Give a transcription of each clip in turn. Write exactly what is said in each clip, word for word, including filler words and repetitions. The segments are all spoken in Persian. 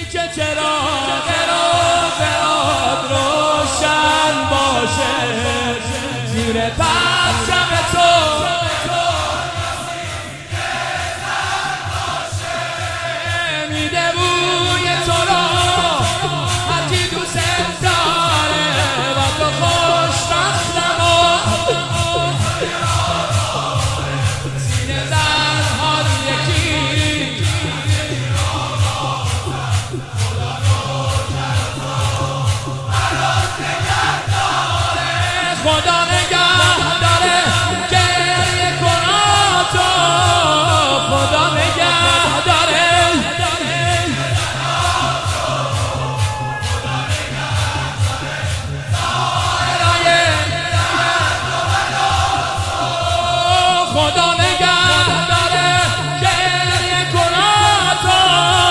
که چراغ روز آب روشن باشه زیر پرچم تو میده بوی تو را هرکی دوست داره و تو خوشبختم و سینه زنها یکی خدا نگه داره گریه کنا تو خدا نگه داره خدا نگه داره گریه کنا تو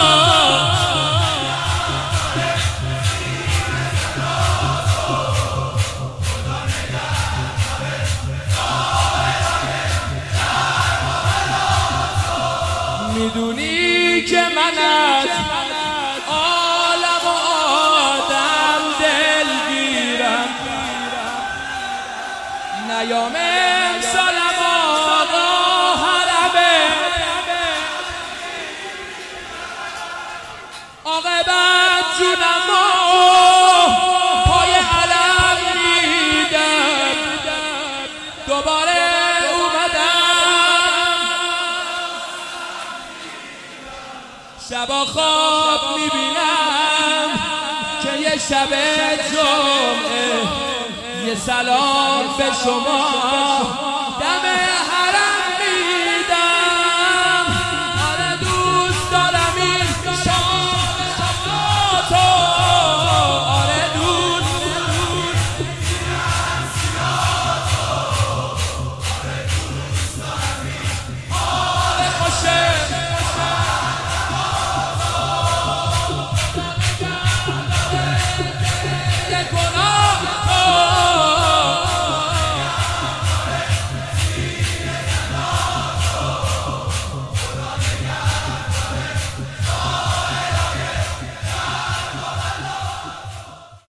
میدونی که من از عالم و آدم دلگیرم نیام امسالم آقا حرمه عاقبت جونم و پای علم میدم دوباره شبا خواب میبینم که یه شب جمعه یه سلام به شما